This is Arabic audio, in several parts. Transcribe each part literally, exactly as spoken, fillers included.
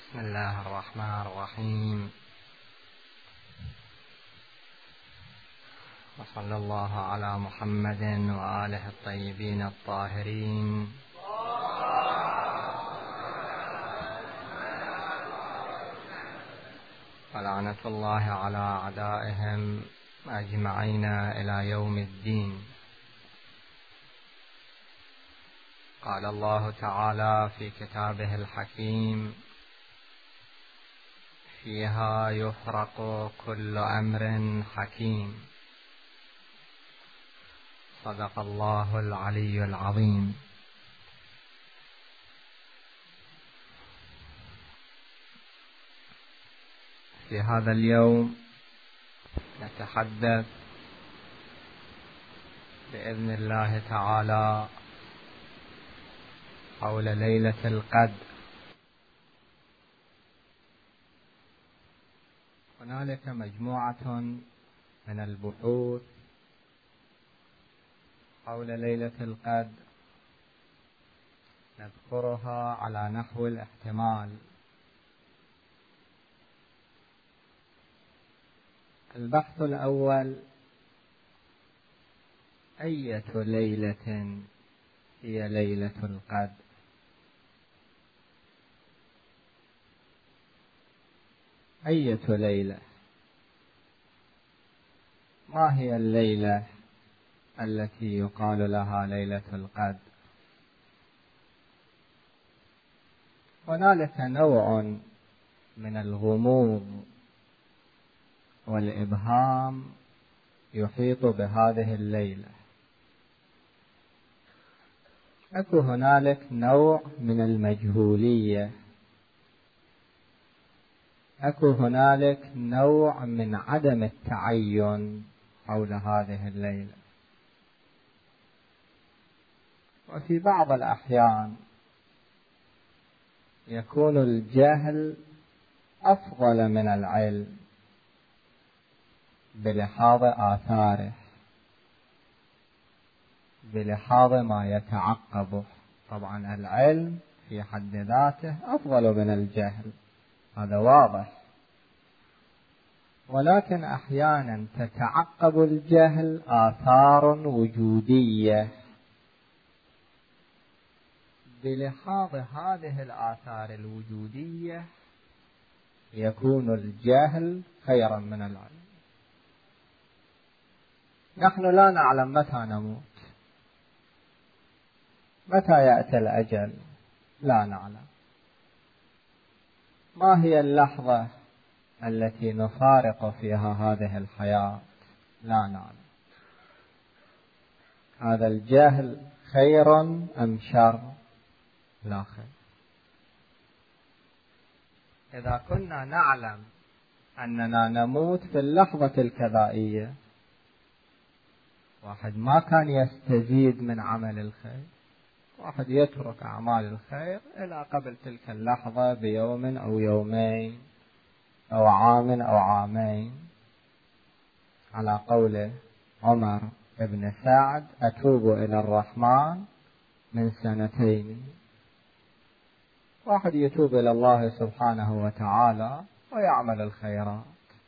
بسم الله الرحمن الرحيم. وصلى الله على محمد وآله الطيبين الطاهرين. ولعنة الله على أعدائهم أجمعين إلى يوم الدين. قال الله تعالى في كتابه الحكيم: فيها يفرق كل أمر حكيم. صدق الله العلي العظيم. في هذا اليوم نتحدث بإذن الله تعالى حول ليلة القدر. هنالك مجموعة من البحوث حول ليلة القدر نذكرها على نحو الاحتمال. البحث الأول: أية ليلة هي ليلة القدر؟ أية ليلة؟ ما هي الليلة التي يقال لها ليلة القدر؟ هنالك نوع من الغموض والإبهام يحيط بهذه الليلة. أكو هنالك نوع من المجهولية، أكو هنالك نوع من عدم التعين حول هذه الليلة. وفي بعض الأحيان يكون الجهل أفضل من العلم بلحاظ آثاره، بلحاظ ما يتعقبه. طبعا العلم في حد ذاته أفضل من الجهل، هذا واضح، ولكن أحيانا تتعقب الجهل آثار وجودية. بلحاظ هذه الآثار الوجودية يكون الجهل خيرا من العلم. نحن لا نعلم متى نموت، متى يأتي الأجل، لا نعلم. ما هي اللحظة التي نفارق فيها هذه الحياة؟ لا نعلم. هذا الجهل خير أم شر؟ لا خير. إذا كنا نعلم أننا نموت في اللحظة الكذائية، واحد ما كان يستزيد من عمل الخير، واحد يترك أعمال الخير إلى قبل تلك اللحظة بيوم أو يومين أو عام أو عامين، على قول عمر بن سعد: أتوب إلى الرحمن من سنتين. واحد يتوب إلى الله سبحانه وتعالى ويعمل الخيرات.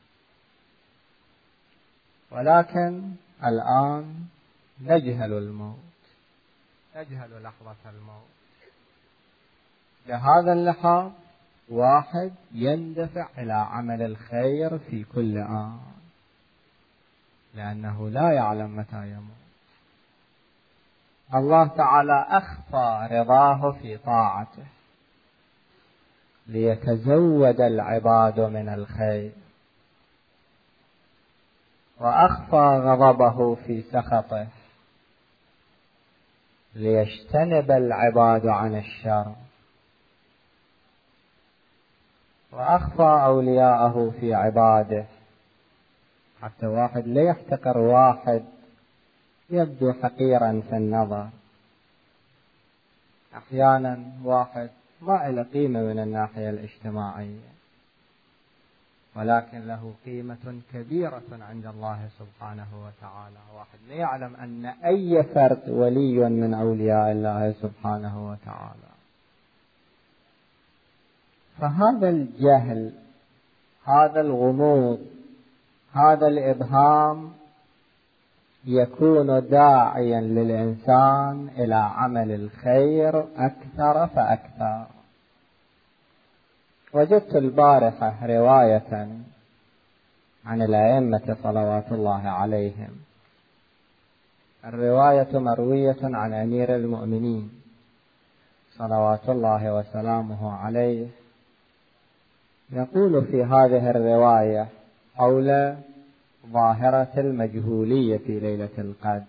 ولكن الآن نجهل الموت، نجهل لحظة الموت. بهذا اللحاظ واحد يندفع إلى عمل الخير في كل آن، لأنه لا يعلم متى يموت. الله تعالى أخفى رضاه في طاعته ليتزود العباد من الخير، وأخفى غضبه في سخطه ليجتنب العباد عن الشر، وأخفى أولياءه في عباده حتى واحد لا يحتقر واحد يبدو حقيرا في النظر. أحيانا واحد ما له قيمة من الناحية الاجتماعية، ولكن له قيمة كبيرة عند الله سبحانه وتعالى. واحد لا يعلم أن أي فرد ولي من أولياء الله سبحانه وتعالى. فهذا الجهل، هذا الغموض، هذا الإبهام يكون داعيا للإنسان إلى عمل الخير أكثر فأكثر. وجدت البارحة رواية عن الأئمة صلوات الله عليهم، الرواية مروية عن أمير المؤمنين صلوات الله وسلامه عليه، يقول في هذه الرواية حول ظاهرة المجهولية في ليلة القدر: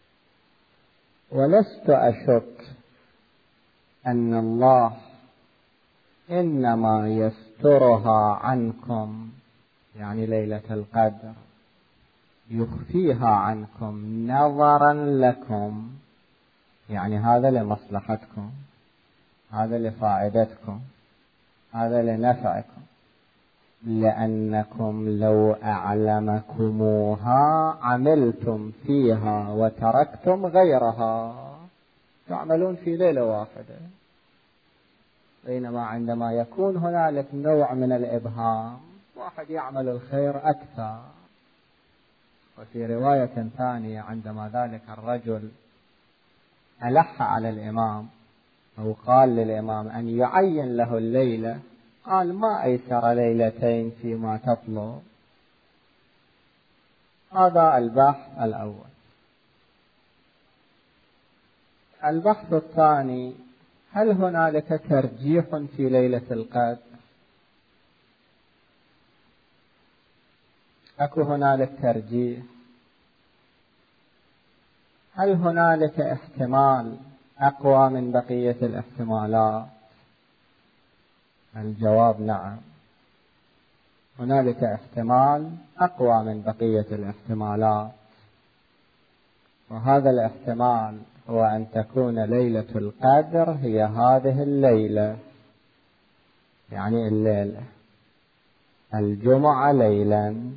ولست أشك أن الله إنما يسترها عنكم، يعني ليلة القدر يخفيها عنكم نظرا لكم، يعني هذا لمصلحتكم، هذا لفائدتكم، هذا لنفعكم، لأنكم لو أعلمكموها عملتم فيها وتركتم غيرها، تعملون في ليلة واحدة. بينما عندما يكون هنالك نوع من الإبهام واحد يعمل الخير أكثر. وفي رواية ثانية عندما ذلك الرجل ألح على الإمام أو قال للإمام أن يعين له الليلة، قال: ما أيسر ليلتين فيما تطلب. هذا البحث الأول. البحث الثاني: هل هنالك ترجيح في ليلة القدر؟ أكو هنالك ترجيح؟ هل هنالك احتمال أقوى من بقية الاحتمالات؟ الجواب نعم، هنالك احتمال أقوى من بقية الاحتمالات، وهذا الاحتمال هو أن تكون ليلة القدر هي هذه الليلة، يعني الليلة الجمعة ليلا.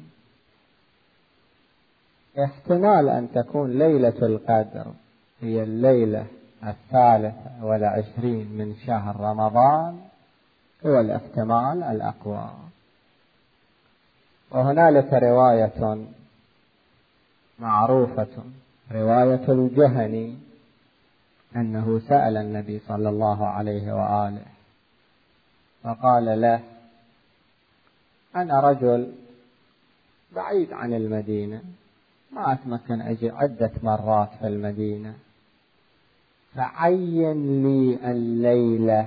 احتمال أن تكون ليلة القدر هي الليلة الثالثة والعشرين من شهر رمضان، هو الاحتمال الأقوى. وهنالك رواية معروفة، رواية الجهني، أنه سأل النبي صلى الله عليه وآله فقال له: أنا رجل بعيد عن المدينة، ما أتمكن أجي عدة مرات في المدينة، فعين لي الليلة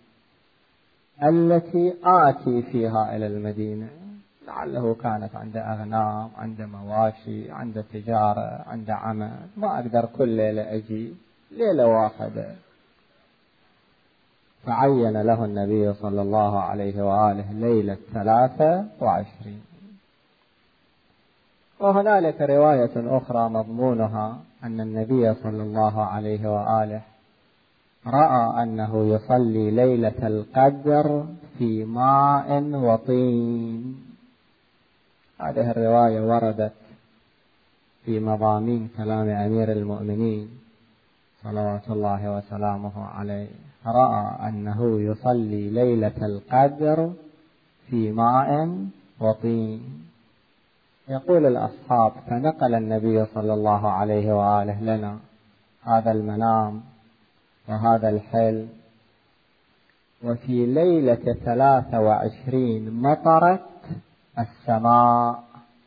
التي آتي فيها إلى المدينة. لعله كانت عند أغنام، عند مواشي، عند تجارة، عند عمل، ما أقدر كل ليلة أجي، ليلة واحدة. فعين له النبي صلى الله عليه وآله ليلة ثلاثة وعشرين. وهنالك رواية أخرى مضمونها أن النبي صلى الله عليه وآله رأى أنه يصلي ليلة القدر في ماء وطين. هذه الرواية وردت في مضامين كلام أمير المؤمنين صلوات الله وسلامه عليه، رأى أنه يصلي ليلة القدر في ماء وطين. يقول الأصحاب: فنقل النبي صلى الله عليه وآله لنا هذا المنام وهذا الحلم. وفي ليلة ثلاثة وعشرين مطرت السماء،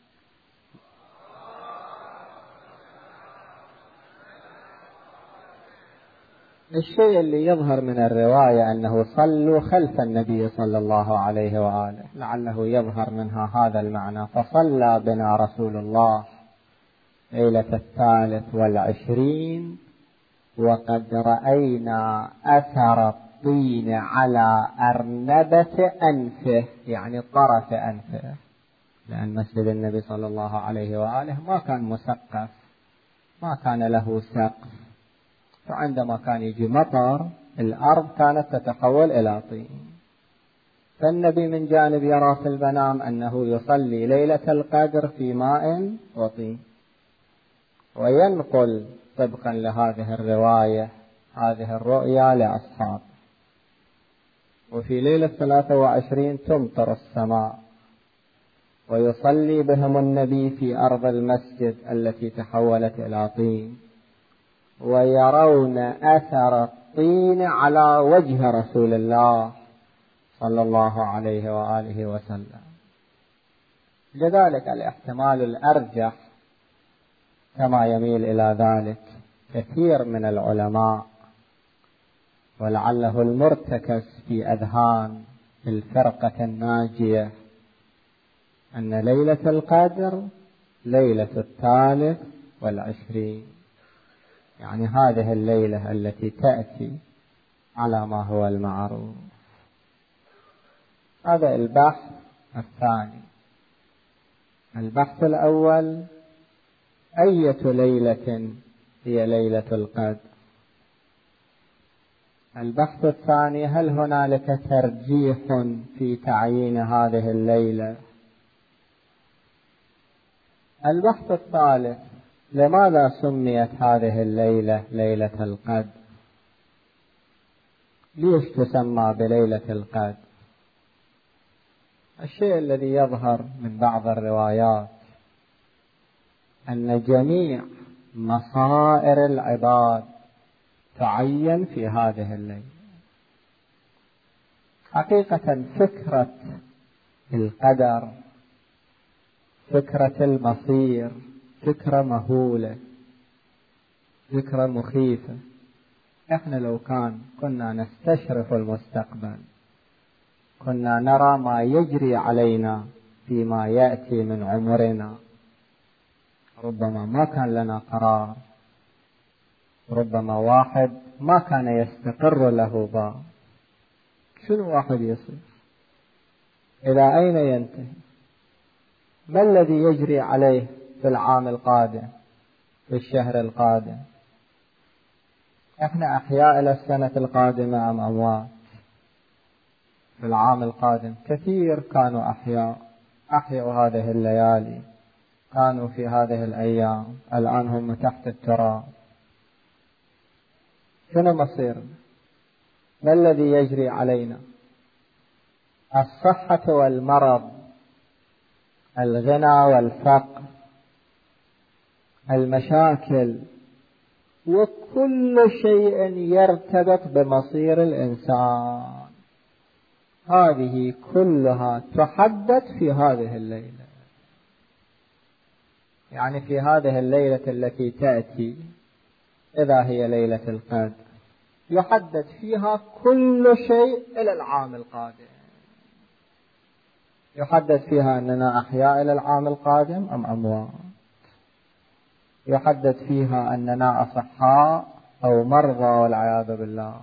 الشيء اللي يظهر من الرواية أنه صلوا خلف النبي صلى الله عليه وآله، لعله يظهر منها هذا المعنى. فصلى بنا رسول الله ليلة الثالث والعشرين وقد رأينا أثر الطين على أرنبة أنفه، يعني طرف أنفه، لأن مسجد النبي صلى الله عليه وآله ما كان مسقف، ما كان له سقف، فعندما كان يجي مطر الأرض كانت تتحول إلى طين. فالنبي من جانب يرى في المنام أنه يصلي ليلة القدر في ماء وطين، وينقل طبقا لهذه الرواية هذه الرؤيا لأصحابه. وفي ليلة ثلاثة وعشرين تمطر السماء، ويصلي بهم النبي في أرض المسجد التي تحولت إلى طين، ويرون أثر الطين على وجه رسول الله صلى الله عليه وآله وسلم. لذلك الاحتمال الأرجح كما يميل إلى ذلك كثير من العلماء، ولعله المرتكز في أذهان الفرقة الناجية، أن ليلة القدر ليلة الثالث والعشرين، يعني هذه الليلة التي تأتي على ما هو المعروف. هذا البحث الثاني. البحث الأول: أية ليلة هي ليلة القدر؟ البحث الثاني: هل هنالك ترجيح في تعيين هذه الليلة؟ البحث الثالث: لماذا سميت هذه الليلة ليلة القدر؟ ليش تسمى بليلة القدر؟ الشيء الذي يظهر من بعض الروايات أن جميع مصائر العباد تعين في هذه الليلة. حقيقة فكرة القدر، فكرة المصير، فكرة مهولة، فكرة مخيفة. احنا لو كان كنا نستشرف المستقبل، كنا نرى ما يجري علينا فيما يأتي من عمرنا، ربما ما كان لنا قرار، ربما واحد ما كان يستقر له بال. شنو واحد يصير؟ إلى أين ينتهي؟ ما الذي يجري عليه في العام القادم، في الشهر القادم؟ احنا أحياء إلى السنة القادمة أم أموات؟ في العام القادم كثير كانوا أحياء، أحيوا هذه الليالي، كانوا في هذه الأيام، الآن هم تحت التراب. شنو مصيرنا؟ ما الذي يجري علينا؟ الصحة والمرض، الغنى والفقر، المشاكل، وكل شيء يرتبط بمصير الإنسان، هذه كلها تحدد في هذه الليلة. يعني في هذه الليلة التي تأتي، إذا هي ليلة القدر، يحدد فيها كل شيء إلى العام القادم. يحدد فيها أننا أحياء إلى العام القادم أم أموات، يحدد فيها أننا أصحاء أو مرضى والعياذ بالله،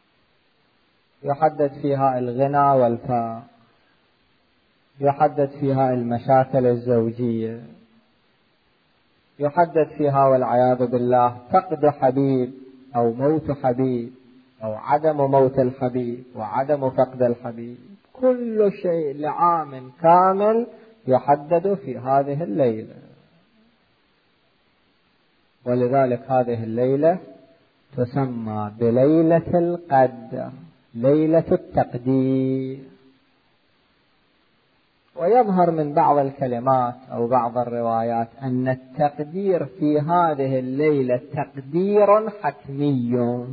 يحدد فيها الغنى والفقر، يحدد فيها المشاكل الزوجية، يحدد فيها والعياذ بالله فقد حبيب أو موت حبيب، أو عدم موت الحبيب وعدم فقد الحبيب. كل شيء لعام كامل يحدد في هذه الليلة. ولذلك هذه الليلة تسمى بليلة القدر، ليلة التقدير. ويظهر من بعض الكلمات أو بعض الروايات أن التقدير في هذه الليلة تقدير حتمي،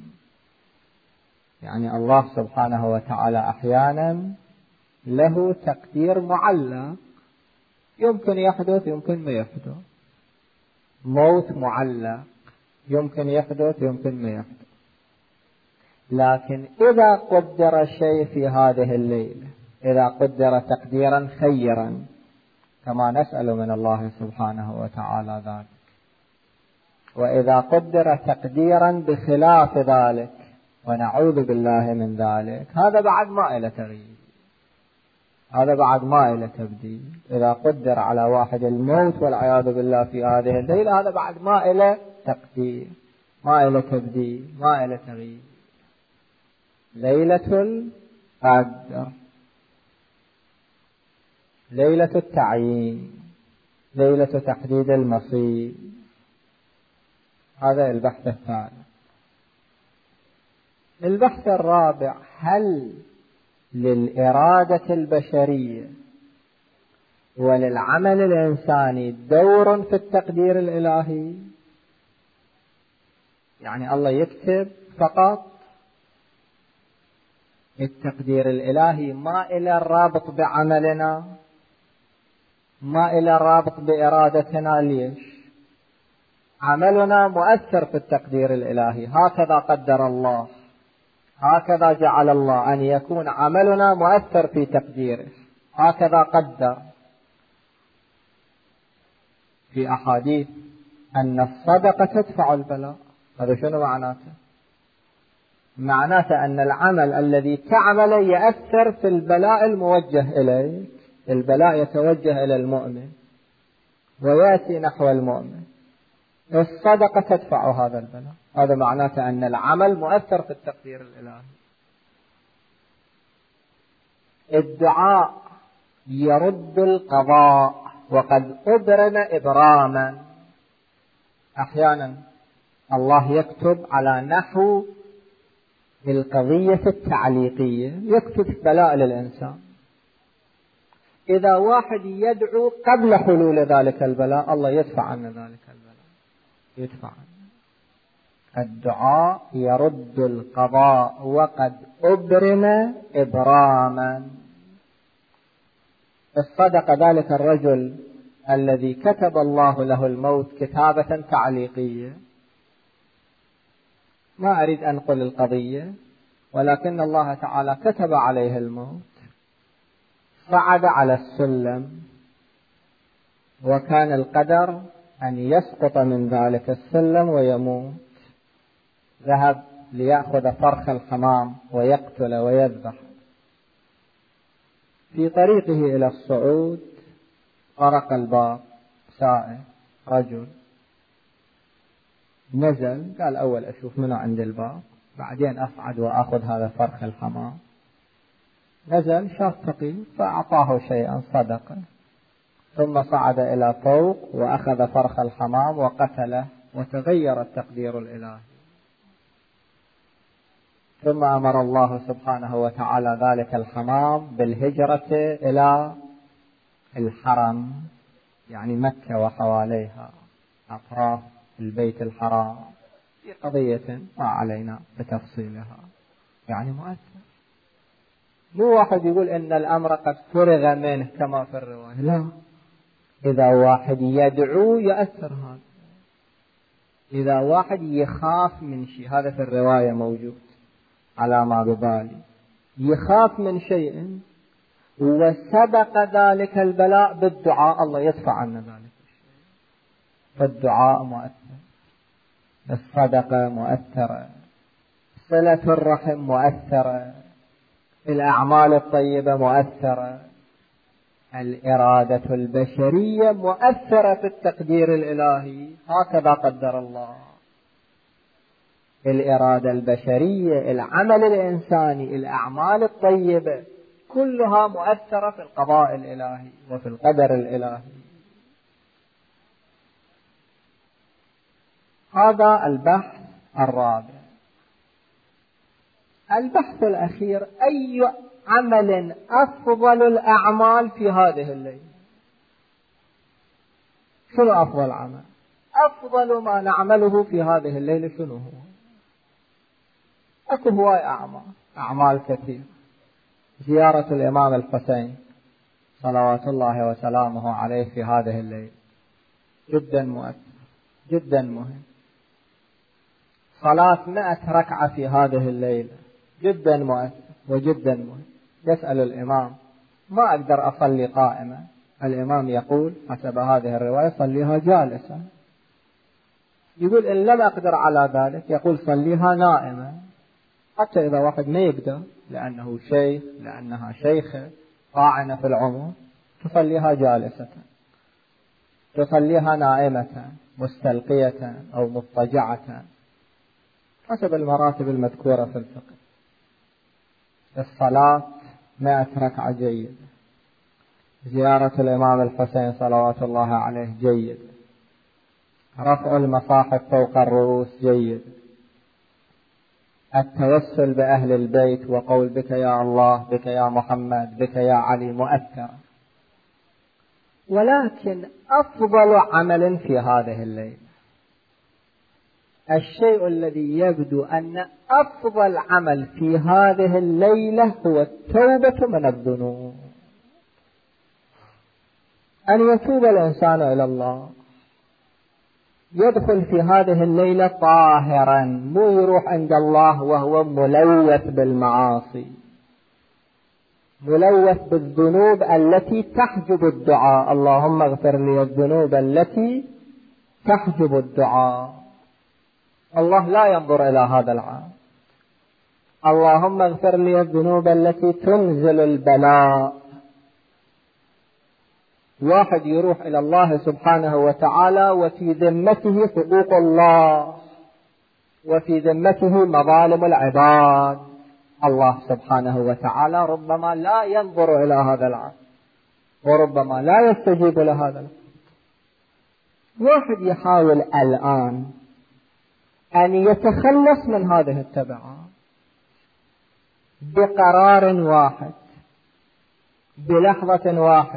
يعني الله سبحانه وتعالى أحيانا له تقدير معلق، يمكن يحدث يمكن ما يحدث. موت معلق، يمكن يحدث يمكن ما يحدث. لكن إذا قدر شيء في هذه الليلة، إذا قدر تقديرا خيرا، كما نسأل من الله سبحانه وتعالى ذلك، وإذا قدر تقديرا بخلاف ذلك ونعوذ بالله من ذلك، هذا بعد ما إلى تغيير، هذا بعد ما إلى تبديل. إذا قدر على واحد الموت والعياذ بالله في هذه الليلة، هذا بعد ما إلى تقدير، ما إلى تبديل، ما إلى تغيير. ليلة القدر، ليلة التعيين، ليلة تحديد المصير. هذا البحث الثالث. البحث الرابع: هل للإرادة البشرية وللعمل الإنساني دور في التقدير الإلهي، يعني الله يكتب فقط، التقدير الإلهي ما إلى الرابط بعملنا، ما إلى الرابط بإرادتنا. ليش؟ عملنا مؤثر في التقدير الإلهي، هكذا قدر الله، هكذا جعل الله أن يكون عملنا مؤثر في تقديره، هكذا قدر. في أحاديث أن الصدقة تدفع البلاء، هذا شنو معناته؟ معناته أن العمل الذي تعمله يأثر في البلاء الموجه إليك، البلاء يتوجه إلى المؤمن ويأتي نحو المؤمن، الصدقة تدفع هذا البلاء. هذا معناته أن العمل مؤثر في التقدير الإلهي. الدعاء يرد القضاء وقد أبرم إبراما. أحيانا الله يكتب على نحو القضية التعليقية، يكتب بلاء للإنسان. إذا واحد يدعو قبل حلول ذلك البلاء، الله يدفع عنه ذلك البلاء، يدفع عنه. الدعاء يرد القضاء وقد أبرم إبراما. الصدق ذلك الرجل الذي كتب الله له الموت كتابة تعليقية. ما أريد أن أنقل القضية، ولكن الله تعالى كتب عليه الموت، صعد على السلم وكان القدر أن يسقط من ذلك السلم ويموت. ذهب ليأخذ فرخ الحمام ويقتل ويذبح. في طريقه إلى الصعود طرق الباب سائل رجل، نزل قال أول أشوف منه عند الباب، بعدين أصعد وأخذ هذا فرخ الحمام. نزل شاف فقير فأعطاه شيئا صدقة، ثم صعد إلى فوق وأخذ فرخ الحمام وقتله، وتغير التقدير الإلهي. ثم أمر الله سبحانه وتعالى ذلك الحمام بالهجرة إلى الحرم، يعني مكة وحواليها، أطراف البيت الحرام، في قضية ما علينا بتفصيلها، يعني مؤثر. مو واحد يقول إن الأمر قد فرغ منه كما في الرواية، لا، إذا واحد يدعو يأثر هذا، إذا واحد يخاف من شيء، هذا في الرواية موجود على ما ببالي، يخاف من شيء وسبق ذلك البلاء بالدعاء، الله يدفع عنه ذلك الشيء. فالدعاء مؤثر، الصدقة مؤثرة، صلة الرحم مؤثرة، الأعمال الطيبة مؤثرة، الإرادة البشرية مؤثرة في التقدير الإلهي، هكذا قدر الله. الإرادة البشرية، العمل الإنساني، الأعمال الطيبة، كلها مؤثرة في القضاء الإلهي وفي القدر الإلهي. هذا البحث الرابع. البحث الأخير: أي عمل أفضل الأعمال في هذه الليلة؟ شنو أفضل عمل؟ أفضل ما نعمله في هذه الليلة شنو هو؟ أكو هواي أعمال، أعمال كثير. زيارة الإمام الحسين صلوات الله وسلامه عليه في هذه الليلة جدا مؤثر، جدا مهم. صلاة مئة ركعة في هذه الليلة جدا مؤثر وجدا مهم. يسأل الإمام: ما أقدر أصلي قائمة؟ الإمام يقول حسب هذه الرواية: صليها جالسة. يقول: إن لم أقدر على ذلك، يقول: صليها نائمة. حتى إذا واحد ما يقدر لأنه شيخ، لأنها شيخة طاعنة في العمر، تصليها جالسة، تصليها نائمة مستلقية أو مضطجعة، حسب المراتب المذكورة في الفقه. الصلاة مئة ركعة جيدة. زيارة الإمام الحسين صلوات الله عليه جيد. رفع المصاحف فوق الرؤوس جيد. التوسل بأهل البيت وقول بك يا الله، بك يا محمد، بك يا علي مؤثر، ولكن أفضل عمل في هذه الليلة، الشيء الذي يبدو أن أفضل عمل في هذه الليلة هو التوبة من الذنوب، أن يتوب الإنسان إلى الله، يدخل في هذه الليلة طاهرا، مو يروح عند الله وهو ملوث بالمعاصي، ملوث بالذنوب التي تحجب الدعاء. اللهم اغفر لي الذنوب التي تحجب الدعاء. الله لا ينظر إلى هذا العام. اللهم اغفر لي الذنوب التي تنزل البلاء. واحد يروح إلى الله سبحانه وتعالى وفي ذمته حقوق الله، وفي ذمته مظالم العباد، الله سبحانه وتعالى ربما لا ينظر إلى هذا العبد، وربما لا يستجيب لهذا العبد. واحد يحاول الآن أن يتخلص من هذه التبعات بقرار واحد، بلحظة واحد،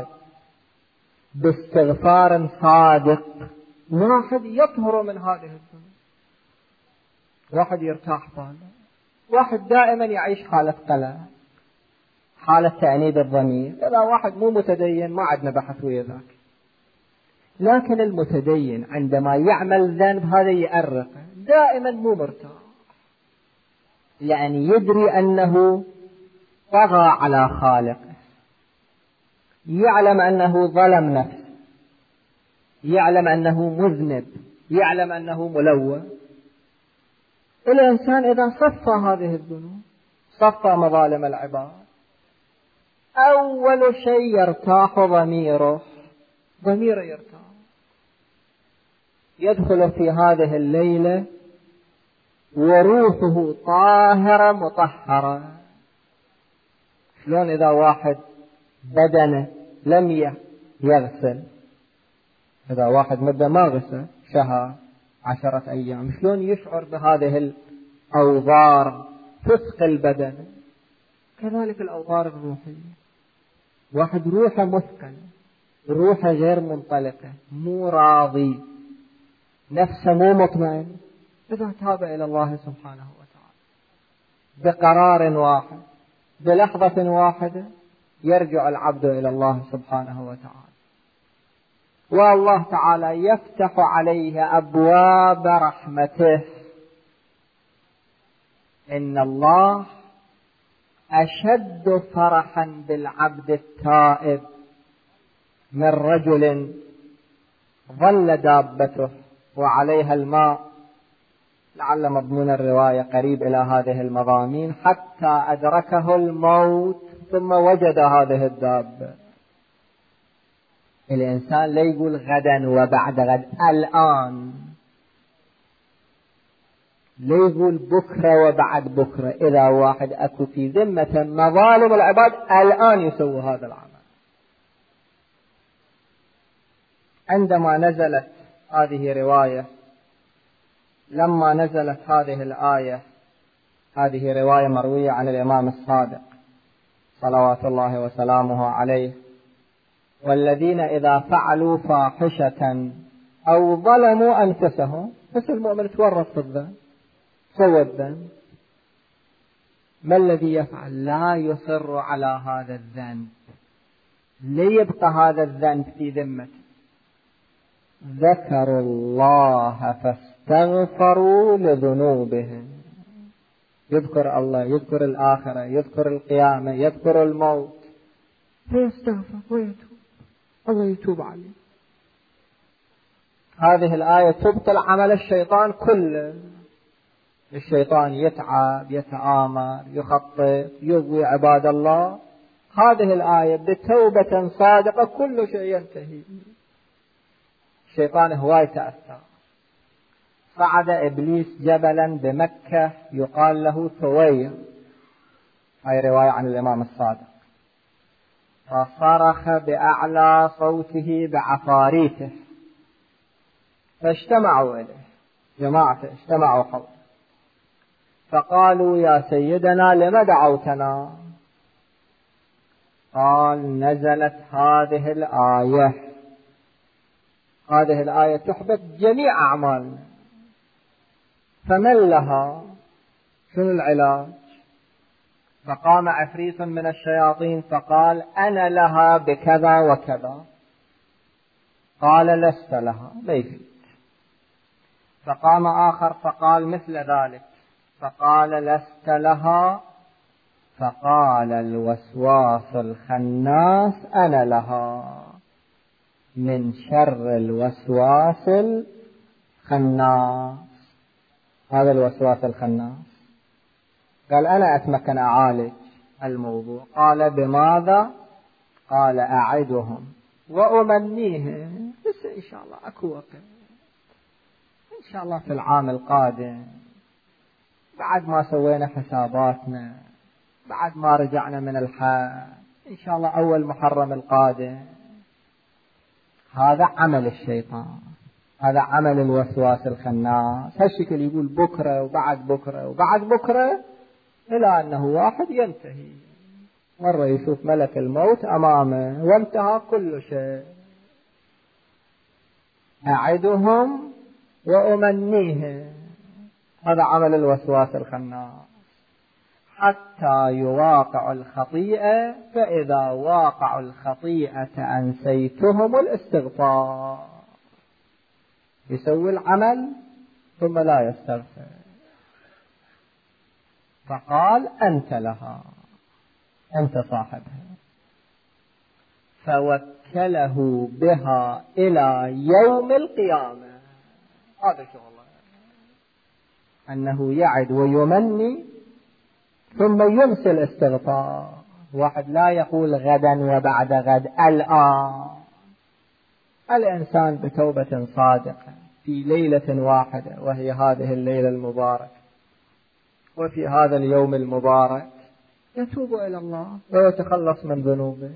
باستغفار صادق واحد، يطهر من هذه الذنوب، واحد يرتاح باله. واحد دائما يعيش حالة قلق، حالة تأنيب الضمير. إذا واحد مو متدين ما عندنا بحث ويا ذاك، لكن المتدين عندما يعمل ذنب هذا يأرق، دائما مو مرتاح، يعني يدري أنه طغى على خالقه، يعلم أنه ظلم نفسه، يعلم أنه مذنب، يعلم أنه ملوث. الإنسان إذا صفى هذه الذنوب، صفى مظالم العباد، أول شيء يرتاح ضميره، ضميره يرتاح، يدخل في هذه الليلة وروحه طاهرة مطهرة. شلون إذا واحد بدنه لم يغسل، إذا واحد مدة ما غسل شهر عشرة أيام، شلون يشعر بهذه الأوضار تثقل البدن؟ كذلك الأوضار الروحية، واحد روحه مثقل، روحه غير منطلقة، مو راضي، نفسه مو مطمئن، إذا تاب إلى الله سبحانه وتعالى بقرار واحد، بلحظة واحدة، يرجع العبد إلى الله سبحانه وتعالى، والله تعالى يفتح عليه أبواب رحمته. إن الله أشد فرحا بالعبد التائب من رجل ظل دابته وعليها الماء، لعل مضمون الرواية قريب إلى هذه المضامين، حتى أدركه الموت ثم وجد هذه الدابة. الإنسان لا يقول غدا وبعد غد، الآن، لا يقول بكرة وبعد بكرة. إذا واحد أكو في ذمة مظالم العباد الآن يسوي هذا العمل. عندما نزلت هذه رواية، لما نزلت هذه الآية، هذه رواية مروية عن الإمام الصادق صلوات الله وسلامه عليه: والذين إذا فعلوا فاحشة أو ظلموا أنفسهم. بس المؤمن تورط في الذنب، سوى الذنب، ما الذي يفعل؟ لا يصر على هذا الذنب، ليبقى هذا الذنب في ذمته. ذكروا الله فاستغفروا لذنوبهم. يذكر الله، يذكر الآخرة، يذكر القيامة، يذكر الموت، فيستغفر ويتوب، الله يتوب عليه. هذه الآية تبطل عمل الشيطان كله. الشيطان يتعب، يتآمر، يخطط، يغوي عباد الله. هذه الآية بتوبة صادقة كل شيء ينتهي. الشيطان هواي تأثر. صعد إبليس جبلا بمكة يقال له ثوير، هاي رواية عن الإمام الصادق، فصرخ بأعلى صوته بعفاريته، فاجتمعوا إليه، جماعة اجتمعوا حوله، فقالوا يا سيدنا لم دعوتنا؟ قال نزلت هذه الآية، هذه الآية تحبط جميع أعمالنا، فمن لها؟ شنو العلاج؟ فقام عفريت من الشياطين فقال أنا لها بكذا وكذا. قال لست لها، لا يفيد. فقام آخر فقال مثل ذلك، فقال لست لها. فقال الوسواس الخناس أنا لها، من شر الوسواس الخناس. هذا الوسواس الخناس قال أنا أتمكن أعالج الموضوع. قال بماذا؟ قال أعدهم وأمنيهم، بس إن شاء الله أكو وقت، إن شاء الله في العام القادم، بعد ما سوينا حساباتنا، بعد ما رجعنا من الحج، إن شاء الله أول محرم القادم. هذا عمل الشيطان، هذا عمل الوسواس الخناس. هالشكل يقول بكرة وبعد بكرة وبعد بكرة، إلى أنه واحد ينتهي، مرة يشوف ملك الموت أمامه وانتهى كل شيء. أعدهم وأمنيهم، هذا عمل الوسواس الخناس. حتى يواقع الخطيئة، فإذا واقع الخطيئة أنسيتهم الاستغفار. يسوي العمل ثم لا يستغفر. فقال أنت لها، أنت صاحبها. فوكله بها إلى يوم القيامة. هذا شغله، أنه يعد ويمني ثم ينسي الاستغفار. واحد لا يقول غدا وبعد غد، الآن. الإنسان بتوبة صادقة في ليلة واحدة، وهي هذه الليلة المباركة، وفي هذا اليوم المبارك يتوب إلى الله ويتخلص من ذنوبه.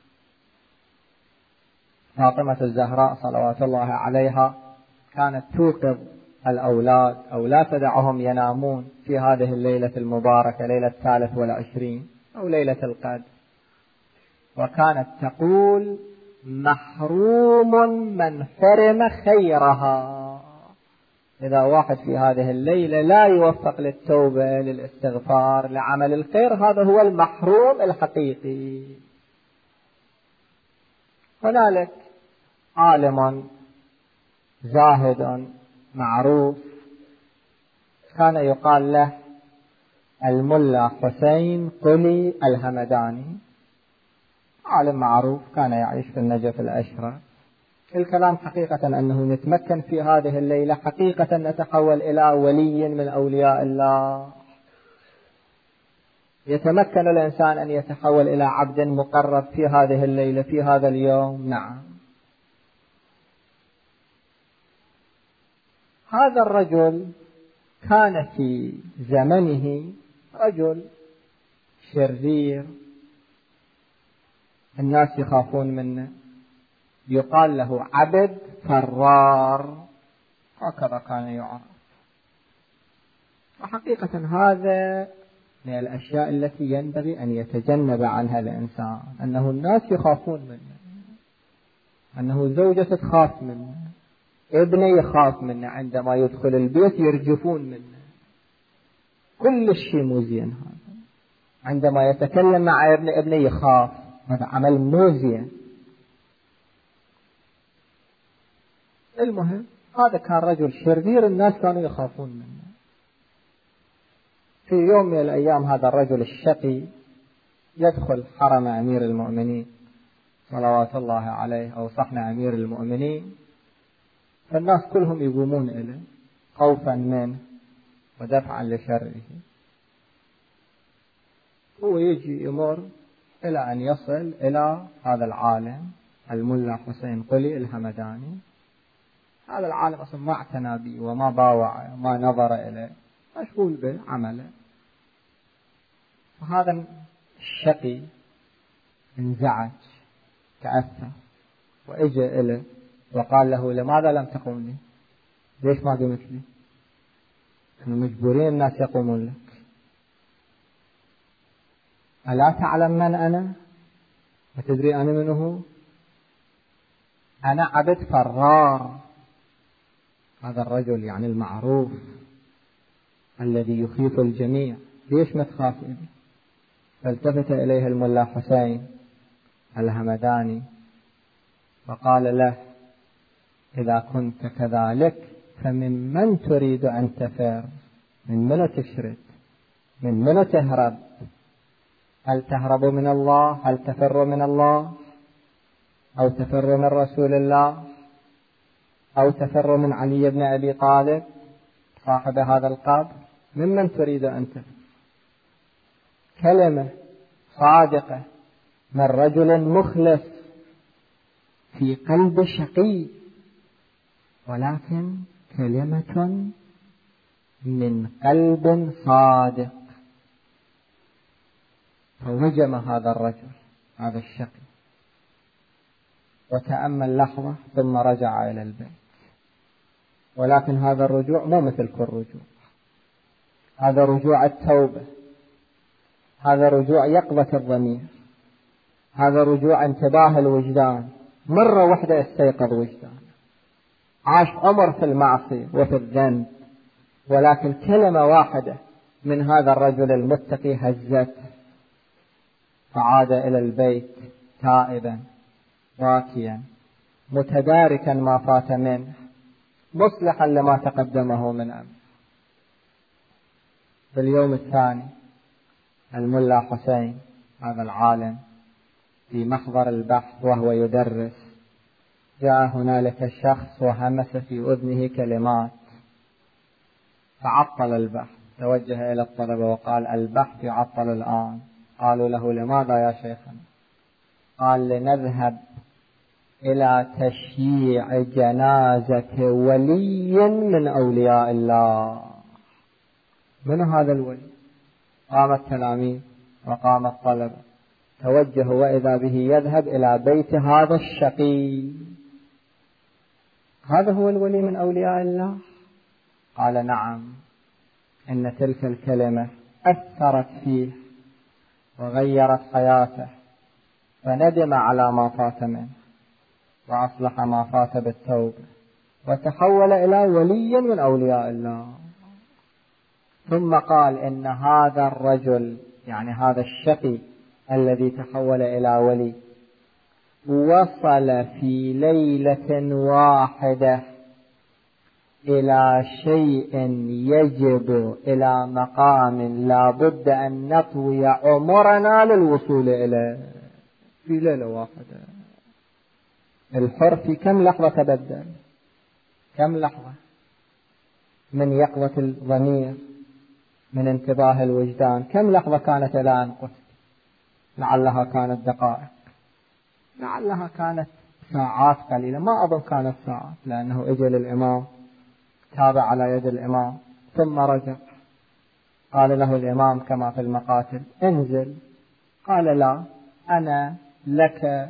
فاطمة الزهراء صلوات الله عليها كانت توقظ الأولاد أو لا تدعهم ينامون في هذه الليلة المباركة، ليلة الثالث والعشرين أو ليلة القدر، وكانت تقول محروم من حرم خيرها. إذا واحد في هذه الليلة لا يوفق للتوبة، للاستغفار، لعمل الخير، هذا هو المحروم الحقيقي. هنالك عالم زاهد معروف كان يقال له الملا حسين قلي الهمداني، عالم معروف كان يعيش في النجف الأشرف. الكلام حقيقة أنه نتمكن في هذه الليلة حقيقة نتحول إلى ولي من أولياء الله. يتمكن الإنسان أن يتحول إلى عبد مقرب في هذه الليلة، في هذا اليوم. نعم. هذا الرجل كان في زمنه رجل شرير، الناس يخافون منه، يقال له عبد فرار، هكذا كان يعرف. وحقيقة هذا من الأشياء التي ينبغي أن يتجنب عنها الإنسان، أنه الناس يخافون منه، أنه زوجته تخاف منه، ابنه يخاف منه، عندما يدخل البيت يرجفون منه، كل الشيء مو زين. هذا عندما يتكلم مع ابنه ابنه يخاف، هذا عمل مو زين. المهم هذا كان رجل شرير، الناس كانوا يخافون منه. في يوم من الأيام هذا الرجل الشقي يدخل حرم أمير المؤمنين صلوات الله عليه، أو صحن أمير المؤمنين، فالناس كلهم يقومون إليه خوفا منه ودفعا لشره. هو يجي يمر إلى أن يصل إلى هذا العالم الملا حسين قلي الهمداني. هذا العالم أصلا ما اعتنى به وما باوع وما نظر إليه، مشغول بعمله. وهذا الشقي انزعج، تأثر، وإجى إليه وقال له لماذا لم تقوم لي؟ ليش ما قمت لي؟ كانوا مجبورين الناس يقومون لك. ألا تعلم من أنا؟ وتدري أنا من هو؟ أنا عبد فرار. هذا الرجل يعني المعروف الذي يخيف الجميع، ليش ما تخاف إلي؟ فالتفت إليه الملا حسين الهمداني وقال له: إذا كنت كذلك فمن من تريد أن تفر؟ من من تشرد؟ من من تهرب؟ هل تهرب من الله؟ هل تفر من الله؟ أو تفر من رسول الله؟ أو تفر من علي بن أبي طالب صاحب هذا القبر؟ ممن تريد أن تفر؟ كلمة صادقة من رجل مخلص في قلب شقي، ولكن كلمة من قلب صادق. فوجم هذا الرجل هذا الشقي وتأمل لحظة ثم رجع إلى البيت. ولكن هذا الرجوع مو مثل كل رجوع، هذا رجوع التوبة، هذا رجوع يقظة الضمير، هذا رجوع انتباه الوجدان. مرة واحدة استيقظ وجدان، عاش عمر في المعصية وفي الذنب، ولكن كلمة واحدة من هذا الرجل المتقي هزته، فعاد إلى البيت تائبا باكيا متداركا ما فات منه، مصلحا لما تقدمه من أمر. في اليوم الثاني الملا حسين هذا العالم في محضر البحث وهو يدرس، جاء هنالك شخص وهمس في أذنه كلمات فعطل البحث. توجه إلى الطلبة وقال: البحث يعطل الآن. قالوا له: لماذا يا شيخنا؟ قال: لنذهب إلى تشييع جنازة ولي من أولياء الله. من هذا الولي؟ قام التلاميذ وقام الطلبة، توجه وإذا به يذهب إلى بيت هذا الشقي. هذا هو الولي من أولياء الله؟ قال: نعم. إن تلك الكلمة أثرت فيه وغيرت حياته، فندم على ما فات منه وأصلح ما فات بالتوبة وتحول إلى ولي من أولياء الله. ثم قال: إن هذا الرجل يعني هذا الشقي الذي تحول إلى ولي وصل في ليلة واحدة إلى شيء يجب إلى مقام لا بد أن نطوي عمرنا للوصول إليه في ليلة واحدة. الحر في كم لحظة تبدل؟ كم لحظة من يقظة الضمير، من انتباه الوجدان، كم لحظة كانت إلى أن قتل؟ لعلها كانت دقائق، لعلها كانت ساعات قليلة، ما أظن كانت ساعات، لأنه أجل الإمام تابع على يد الإمام ثم رجع. قال له الإمام كما في المقاتل: انزل. قال: لا، أنا لك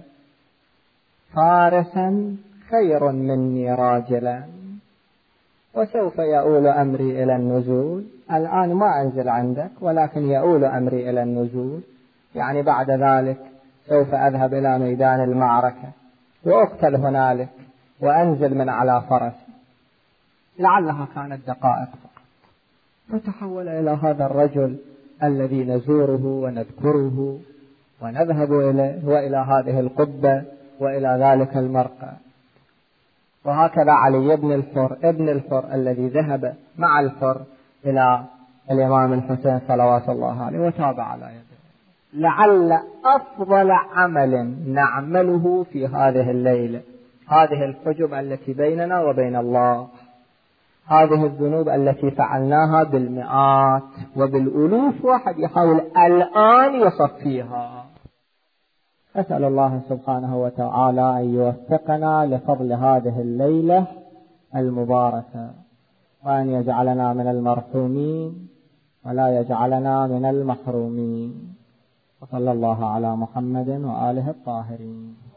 فارسا خير مني راجلا، وسوف يؤول أمري إلى النزول. الآن ما أنزل عندك، ولكن يؤول أمري إلى النزول، يعني بعد ذلك سوف أذهب إلى ميدان المعركة وأقتل هنالك وأنزل من على فرسي. لعلها كانت دقائق فقط، فتحول إلى هذا الرجل الذي نزوره ونذكره ونذهب إليه وإلى هذه القبة وإلى ذلك المرقى. وهكذا علي بن الحر ابن الحر الذي ذهب مع الحر إلى الإمام الحسين صلوات الله عليه وتابع على يده. لعل أفضل عمل نعمله في هذه الليلة هذه الحجب التي بيننا وبين الله، هذه الذنوب التي فعلناها بالمئات وبالألوف، واحد يحاول الآن يصفيها. أسأل الله سبحانه وتعالى أن يوفقنا لفضل هذه الليلة المباركة، وأن يجعلنا من المرحومين ولا يجعلنا من المحرومين. وصلى الله على محمد وآله الطاهرين.